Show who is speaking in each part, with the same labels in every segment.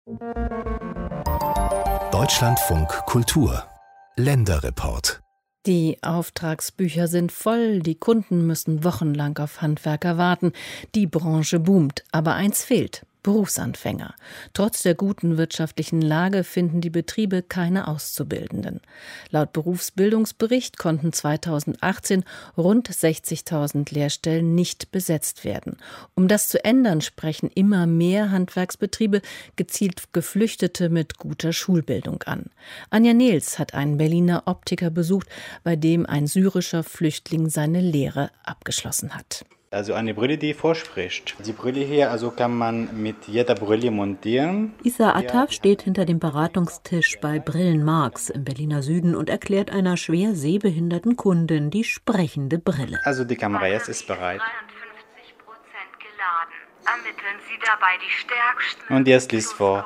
Speaker 1: Deutschlandfunk Kultur Länderreport.
Speaker 2: Die Auftragsbücher sind voll, die Kunden müssen wochenlang auf Handwerker warten. Die Branche boomt, aber eins fehlt: Berufsanfänger. Trotz der guten wirtschaftlichen Lage finden die Betriebe keine Auszubildenden. Laut Berufsbildungsbericht konnten 2018 rund 60.000 Lehrstellen nicht besetzt werden. Um das zu ändern, sprechen immer mehr Handwerksbetriebe gezielt Geflüchtete mit guter Schulbildung an. Anja Nehls hat einen Berliner Optiker besucht, bei dem ein syrischer Flüchtling seine Lehre abgeschlossen hat.
Speaker 3: Also eine Brille, die vorspricht. Die Brille hier, also kann man mit jeder Brille montieren.
Speaker 4: Issa Attaf steht hinter dem Beratungstisch bei Brillen Marx im Berliner Süden und erklärt einer schwer sehbehinderten Kundin die sprechende Brille.
Speaker 3: Also die Kamera jetzt ist bereit.
Speaker 5: 53% geladen. Ermitteln Sie dabei die stärksten.
Speaker 3: Und jetzt liest vor.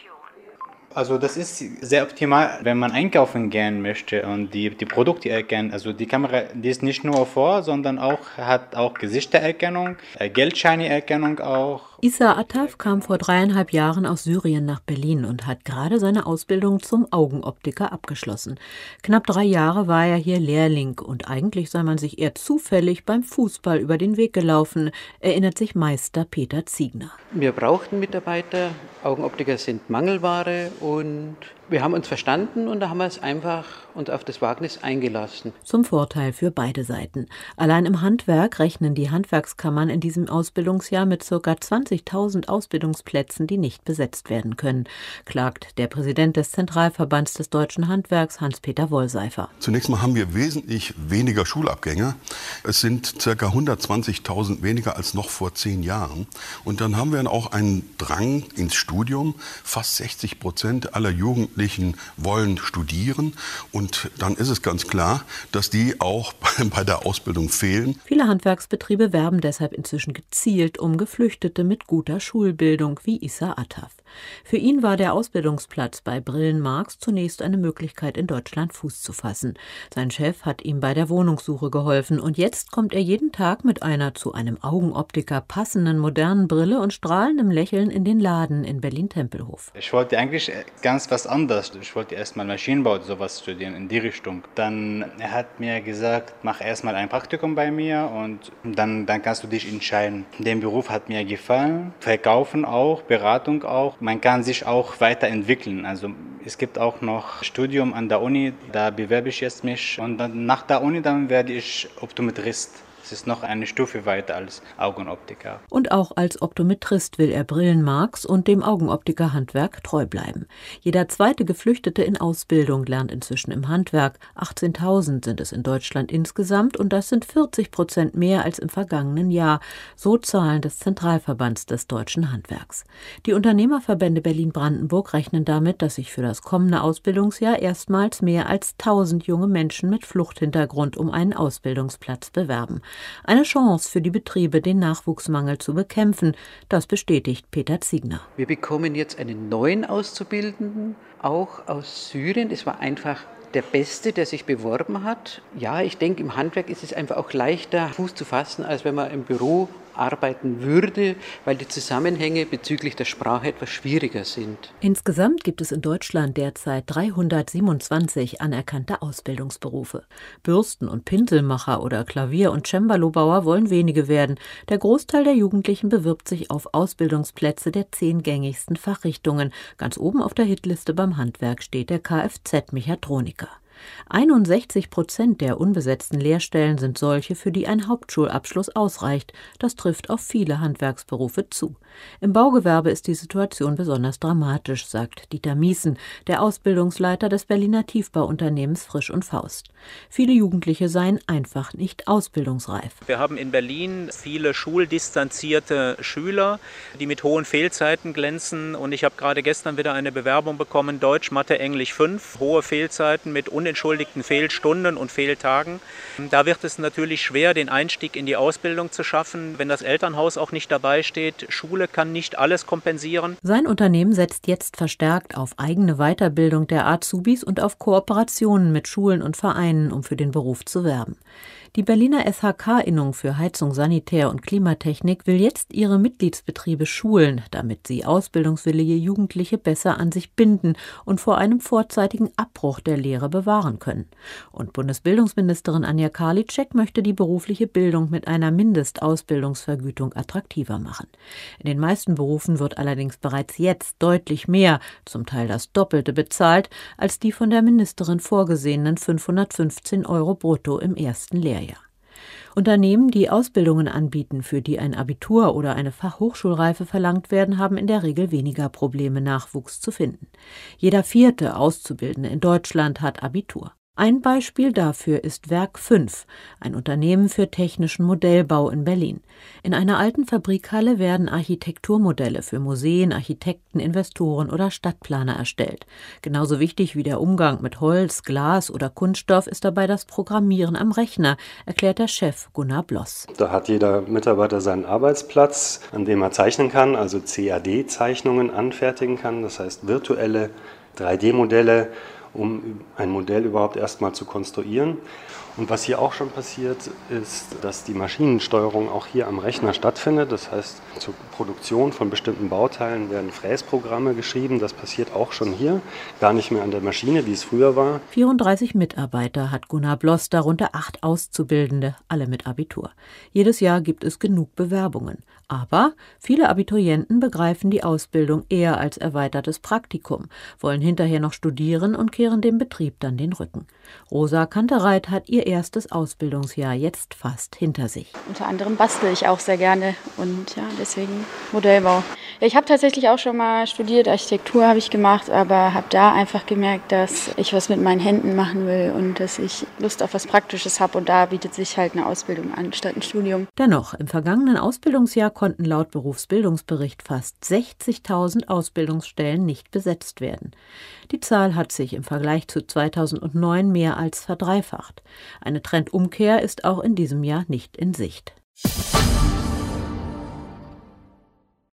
Speaker 3: Also das ist sehr optimal, wenn man einkaufen gehen möchte und die Produkte erkennen. Also die Kamera, die ist nicht nur vor, sondern hat auch Gesichtererkennung, Geldscheineerkennung auch.
Speaker 4: Issa Attaf kam vor 3,5 Jahren aus Syrien nach Berlin und hat gerade seine Ausbildung zum Augenoptiker abgeschlossen. Knapp 3 Jahre war er hier Lehrling und eigentlich sei man sich eher zufällig beim Fußball über den Weg gelaufen, erinnert sich Meister Peter Ziegner.
Speaker 6: Wir brauchten Mitarbeiter, Augenoptiker sind Mangelware und wir haben uns verstanden und da haben wir es einfach uns auf das Wagnis eingelassen.
Speaker 4: Zum Vorteil für beide Seiten. Allein im Handwerk rechnen die Handwerkskammern in diesem Ausbildungsjahr mit ca. 20.000 Ausbildungsplätzen, die nicht besetzt werden können, klagt der Präsident des Zentralverbands des deutschen Handwerks, Hans-Peter Wollseifer.
Speaker 7: Zunächst mal haben wir wesentlich weniger Schulabgänger. Es sind ca. 120.000 weniger als noch vor 10 Jahren. Und dann haben wir auch einen Drang ins Studium. Fast 60% aller Jugendlichen wollen studieren. Und dann ist es ganz klar, dass die auch bei der Ausbildung fehlen.
Speaker 4: Viele Handwerksbetriebe werben deshalb inzwischen gezielt um Geflüchtete mit guter Schulbildung wie Issa Attaf. Für ihn war der Ausbildungsplatz bei Brillen Marx zunächst eine Möglichkeit, in Deutschland Fuß zu fassen. Sein Chef hat ihm bei der Wohnungssuche geholfen und jetzt kommt er jeden Tag mit einer zu einem Augenoptiker passenden modernen Brille und strahlendem Lächeln in den Laden in Berlin-Tempelhof.
Speaker 3: Ich wollte eigentlich ganz was anderes. Ich wollte erstmal Maschinenbau oder sowas studieren in die Richtung. Dann er hat mir gesagt, mach erstmal ein Praktikum bei mir und dann kannst du dich entscheiden. Der Beruf hat mir gefallen. Verkaufen auch, Beratung auch. Man kann sich auch weiterentwickeln. Also es gibt auch noch Studium an der Uni, da bewerbe ich jetzt mich. Und dann nach der Uni dann werde ich Optometrist. Das ist noch eine Stufe weiter als Augenoptiker.
Speaker 4: Und auch als Optometrist will er Brillen Marx und dem Augenoptikerhandwerk treu bleiben. Jeder zweite Geflüchtete in Ausbildung lernt inzwischen im Handwerk. 18.000 sind es in Deutschland insgesamt und das sind 40% mehr als im vergangenen Jahr. So Zahlen des Zentralverbands des deutschen Handwerks. Die Unternehmerverbände Berlin-Brandenburg rechnen damit, dass sich für das kommende Ausbildungsjahr erstmals mehr als 1.000 junge Menschen mit Fluchthintergrund um einen Ausbildungsplatz bewerben. Eine Chance für die Betriebe, den Nachwuchsmangel zu bekämpfen, das bestätigt Peter Ziegner.
Speaker 6: Wir bekommen jetzt einen neuen Auszubildenden, auch aus Syrien. Das war einfach der Beste, der sich beworben hat. Ja, ich denke, im Handwerk ist es einfach auch leichter, Fuß zu fassen, als wenn man im Büro arbeiten würde, weil die Zusammenhänge bezüglich der Sprache etwas schwieriger sind.
Speaker 4: Insgesamt gibt es in Deutschland derzeit 327 anerkannte Ausbildungsberufe. Bürsten- und Pinselmacher oder Klavier- und Cembalobauer wollen wenige werden. Der Großteil der Jugendlichen bewirbt sich auf Ausbildungsplätze der 10 gängigsten Fachrichtungen. Ganz oben auf der Hitliste beim Handwerk steht der Kfz-Mechatroniker. 61% der unbesetzten Lehrstellen sind solche, für die ein Hauptschulabschluss ausreicht. Das trifft auf viele Handwerksberufe zu. Im Baugewerbe ist die Situation besonders dramatisch, sagt Dieter Miesen, der Ausbildungsleiter des Berliner Tiefbauunternehmens Frisch und Faust. Viele Jugendliche seien einfach nicht ausbildungsreif.
Speaker 8: Wir haben in Berlin viele schuldistanzierte Schüler, die mit hohen Fehlzeiten glänzen. Und ich habe gerade gestern wieder eine Bewerbung bekommen, Deutsch, Mathe, Englisch 5, hohe Fehlzeiten mit unentschuldigten Fehlstunden und Fehltagen. Da wird es natürlich schwer, den Einstieg in die Ausbildung zu schaffen, wenn das Elternhaus auch nicht dabei steht. Schule kann nicht alles kompensieren.
Speaker 4: Sein Unternehmen setzt jetzt verstärkt auf eigene Weiterbildung der Azubis und auf Kooperationen mit Schulen und Vereinen, um für den Beruf zu werben. Die Berliner SHK-Innung für Heizung, Sanitär und Klimatechnik will jetzt ihre Mitgliedsbetriebe schulen, damit sie ausbildungswillige Jugendliche besser an sich binden und vor einem vorzeitigen Abbruch der Lehre bewahren können. Und Bundesbildungsministerin Anja Karliczek möchte die berufliche Bildung mit einer Mindestausbildungsvergütung attraktiver machen. In den meisten Berufen wird allerdings bereits jetzt deutlich mehr, zum Teil das Doppelte bezahlt, als die von der Ministerin vorgesehenen 515 € brutto im ersten Lehrjahr. Unternehmen, die Ausbildungen anbieten, für die ein Abitur oder eine Fachhochschulreife verlangt werden, haben in der Regel weniger Probleme, Nachwuchs zu finden. Jeder 4. Auszubildende in Deutschland hat Abitur. Ein Beispiel dafür ist Werk 5, ein Unternehmen für technischen Modellbau in Berlin. In einer alten Fabrikhalle werden Architekturmodelle für Museen, Architekten, Investoren oder Stadtplaner erstellt. Genauso wichtig wie der Umgang mit Holz, Glas oder Kunststoff ist dabei das Programmieren am Rechner, erklärt der Chef Gunnar Bloss.
Speaker 9: Da hat jeder Mitarbeiter seinen Arbeitsplatz, an dem er zeichnen kann, also CAD-Zeichnungen anfertigen kann, das heißt virtuelle 3D-Modelle, um ein Modell überhaupt erstmal zu konstruieren. Und was hier auch schon passiert, ist, dass die Maschinensteuerung auch hier am Rechner stattfindet. Das heißt, zur Produktion von bestimmten Bauteilen werden Fräsprogramme geschrieben. Das passiert auch schon hier, gar nicht mehr an der Maschine, wie es früher war.
Speaker 4: 34 Mitarbeiter hat Gunnar Bloss, darunter 8 Auszubildende, alle mit Abitur. Jedes Jahr gibt es genug Bewerbungen. Aber viele Abiturienten begreifen die Ausbildung eher als erweitertes Praktikum, wollen hinterher noch studieren und kehren dem Betrieb dann den Rücken. Rosa Kantereit hat ihr erstes Ausbildungsjahr jetzt fast hinter sich.
Speaker 10: Unter anderem bastel ich auch sehr gerne und ja, deswegen Modellbau. Ich habe tatsächlich auch schon mal studiert, Architektur habe ich gemacht, aber habe da einfach gemerkt, dass ich was mit meinen Händen machen will und dass ich Lust auf was Praktisches habe und da bietet sich halt eine Ausbildung an statt ein Studium.
Speaker 4: Dennoch, im vergangenen Ausbildungsjahr konnten laut Berufsbildungsbericht fast 60.000 Ausbildungsstellen nicht besetzt werden. Die Zahl hat sich im Vergleich zu 2009 mehr als verdreifacht. Eine Trendumkehr ist auch in diesem Jahr nicht in Sicht.